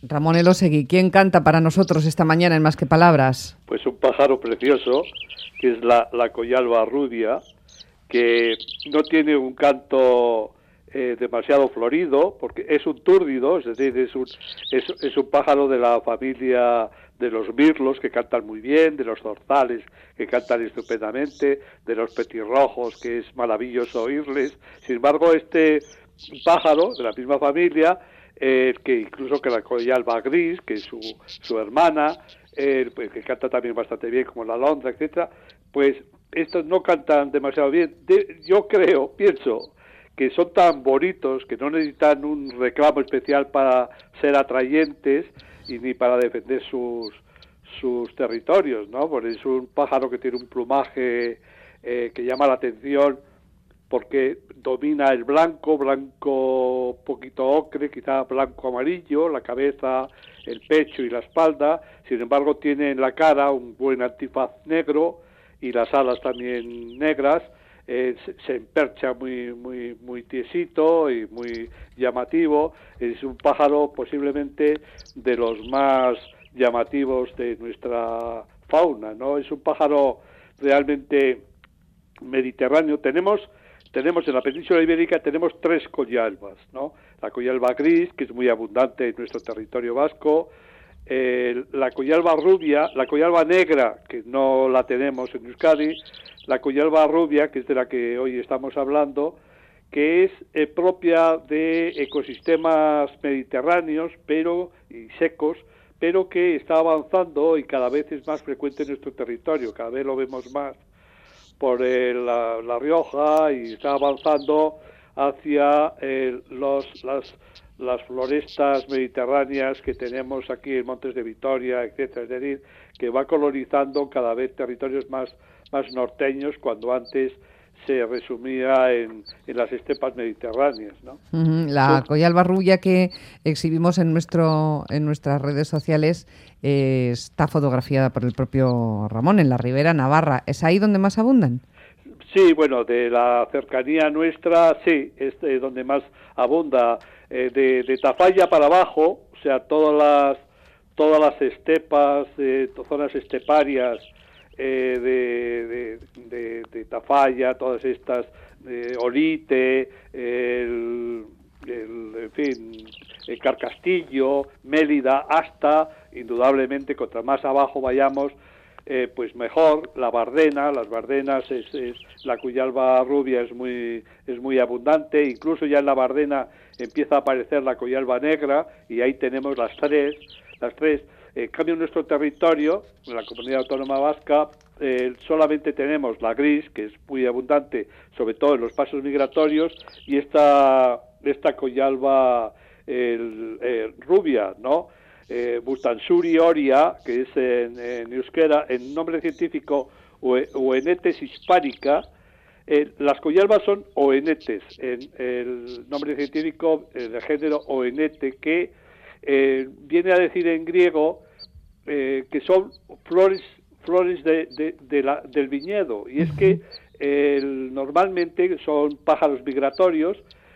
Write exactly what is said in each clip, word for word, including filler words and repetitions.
Ramón Elósegui, ¿quién canta para nosotros esta mañana en Más que Palabras? Pues un pájaro precioso, que es la, la coyalba rubia, que no tiene un canto eh, demasiado florido, porque es un túrdido, es decir, es un, es, es un pájaro de la familia de los mirlos, que cantan muy bien, de los zorzales, que cantan estupendamente, de los petirrojos, que es maravilloso oírles. Sin embargo, este pájaro de la misma familia, eh, que incluso que la coyalba gris, que es su, su hermana, eh, pues, que canta también bastante bien, como la alondra, etcétera, pues estos no cantan demasiado bien. De, yo creo, pienso, que son tan bonitos que no necesitan un reclamo especial para ser atrayentes y ni para defender sus sus territorios, ¿no? Porque es un pájaro que tiene un plumaje eh, que llama la atención, porque domina el blanco, blanco poquito ocre, quizá blanco amarillo, la cabeza, el pecho y la espalda. Sin embargo, tiene en la cara un buen antifaz negro y las alas también negras. Eh, se, se empercha muy muy muy tiesito y muy llamativo. Es un pájaro posiblemente de los más llamativos de nuestra fauna, ¿no? Es un pájaro realmente mediterráneo. Tenemos tenemos en la península ibérica tenemos tres coyalbas, ¿no? La coyalba gris, que es muy abundante en nuestro territorio vasco, eh, la coyalba rubia, la coyalba negra, que no la tenemos en Euskadi, la coyalba rubia, que es de la que hoy estamos hablando, que es eh, propia de ecosistemas mediterráneos pero y secos, pero que está avanzando y cada vez es más frecuente en nuestro territorio, cada vez lo vemos más por eh, la, la Rioja, y está avanzando hacia eh, los las las florestas mediterráneas que tenemos aquí en Montes de Vitoria, etcétera, es decir, que va colonizando cada vez territorios más más norteños, cuando antes se resumía en, en las estepas mediterráneas, ¿no? Uh-huh. La coyalba rubia que exhibimos en nuestro en nuestras redes sociales eh, está fotografiada por el propio Ramón en la Ribera Navarra. ¿Es ahí donde más abundan? Sí, bueno, de la cercanía nuestra, sí, es eh, donde más abunda. Eh, de, de Tafalla para abajo, o sea, todas las todas las estepas, eh, zonas esteparias, Eh, de, de, de, de Tafalla, todas estas, eh, Olite, el, el, en fin, el Carcastillo, Mélida, hasta, indudablemente, contra más abajo vayamos, eh, pues mejor. La Bardena, las Bardenas, es, es, la coyalba rubia es muy, es muy abundante, incluso ya en la Bardena empieza a aparecer la coyalba negra, y ahí tenemos las tres, las tres. En cambio, en nuestro territorio, en la Comunidad Autónoma Vasca, eh, solamente tenemos la gris, que es muy abundante, sobre todo en los pasos migratorios, y esta esta coyalba el, el rubia, ¿no? Eh, Bustansuri oria, que es en, en euskera, en nombre científico Oenetes hispánica. Eh, las coyalbas son oenetes, en el nombre científico eh, de género oenete, que Eh, viene a decir en griego eh, que son flores flores de, de, de la, del viñedo, y es que eh, normalmente son pájaros migratorios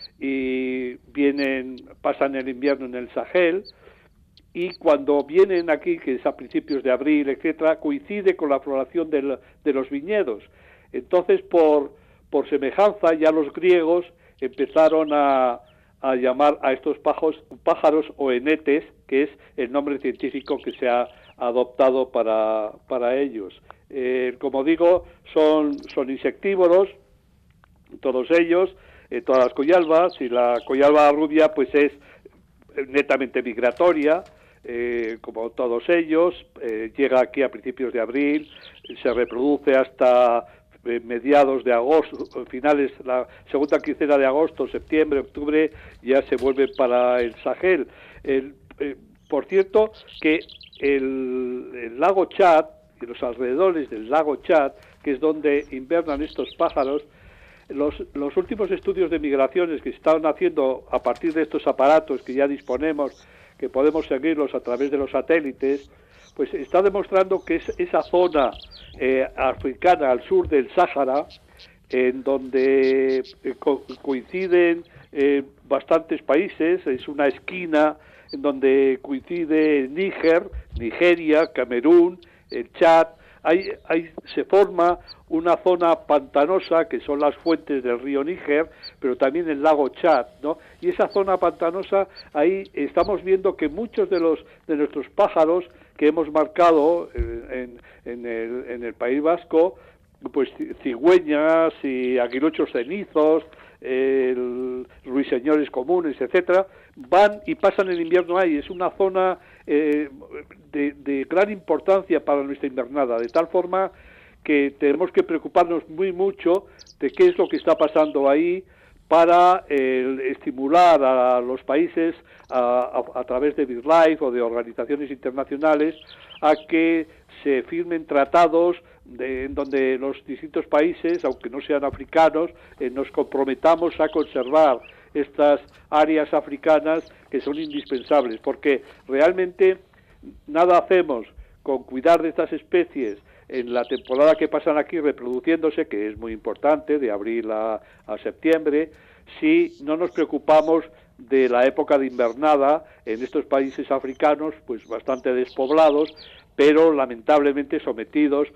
y vienen pasan el invierno en el Sahel, y cuando vienen aquí, que es a principios de abril, etcétera, coincide con la floración del, de los viñedos. Entonces, por por semejanza, ya los griegos empezaron a a llamar a estos pájaros, pájaros oenetes, que es el nombre científico que se ha adoptado para, para ellos. Eh, como digo, son, son insectívoros, todos ellos, eh, todas las coyalbas, y la coyalba rubia pues es netamente migratoria, eh, como todos ellos, eh, llega aquí a principios de abril, se reproduce hasta mediados de agosto, finales, la segunda quincena de agosto, septiembre, octubre, ya se vuelve para el Sahel. El, eh, por cierto, que el, el lago Chad y los alrededores del lago Chad, que es donde invernan estos pájaros, los, los últimos estudios de migraciones que se están haciendo a partir de estos aparatos que ya disponemos, que podemos seguirlos a través de los satélites, pues está demostrando que es esa zona eh, africana al sur del Sáhara, en donde eh, co- coinciden eh, bastantes países, es una esquina en donde coincide Níger, Nigeria, Camerún, el Chad. Ahí, ahí se forma una zona pantanosa, que son las fuentes del río Níger, pero también el lago Chad, ¿no? Y esa zona pantanosa, ahí estamos viendo que muchos de los de nuestros pájaros que hemos marcado en, en, el, en el País Vasco, pues cigüeñas y aguiluchos cenizos, el ruiseñores comunes, etcétera, van y pasan el invierno ahí. Es una zona eh, de, de gran importancia para nuestra invernada, de tal forma que tenemos que preocuparnos muy mucho de qué es lo que está pasando ahí para eh, estimular a los países a, a, a través de BirdLife o de organizaciones internacionales a que se firmen tratados de, en donde los distintos países, aunque no sean africanos, eh, nos comprometamos a conservar estas áreas africanas que son indispensables, porque realmente nada hacemos con cuidar de estas especies en la temporada que pasan aquí reproduciéndose, que es muy importante, de abril a, a septiembre, si no nos preocupamos de la época de invernada en estos países africanos, pues bastante despoblados, pero lamentablemente sometidos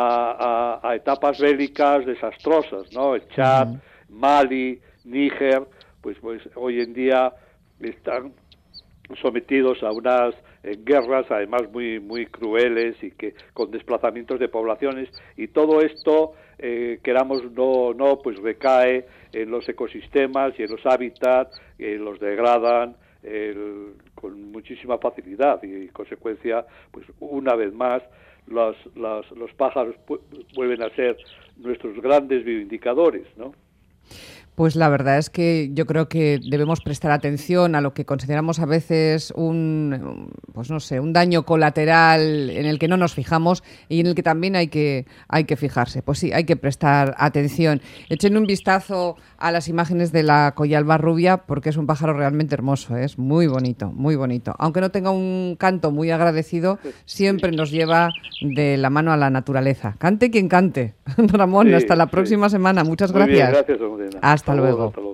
a, a, a etapas bélicas desastrosas, ¿no? El Chad, uh-huh. Mali, Níger, pues, pues hoy en día están sometidos a unas eh, guerras además muy muy crueles y que con desplazamientos de poblaciones, y todo esto eh, queramos no no pues recae en los ecosistemas y en los hábitats, eh, los degradan el, con muchísima facilidad, y en consecuencia pues una vez más los los, los pájaros pu- vuelven a ser nuestros grandes bioindicadores, ¿no? Pues la verdad es que yo creo que debemos prestar atención a lo que consideramos a veces un, pues no sé, un daño colateral en el que no nos fijamos y en el que también hay que, hay que fijarse. Pues sí, hay que prestar atención. Echen un vistazo a las imágenes de la coyalba rubia, porque es un pájaro realmente hermoso, ¿eh? Es muy bonito, muy bonito. Aunque no tenga un canto muy agradecido, siempre nos lleva de la mano a la naturaleza. Cante quien cante. Ramón, sí, hasta la próxima sí. semana. Muchas muy gracias. Bien, gracias, Almudena. Hasta Hasta luego. luego. Hasta luego.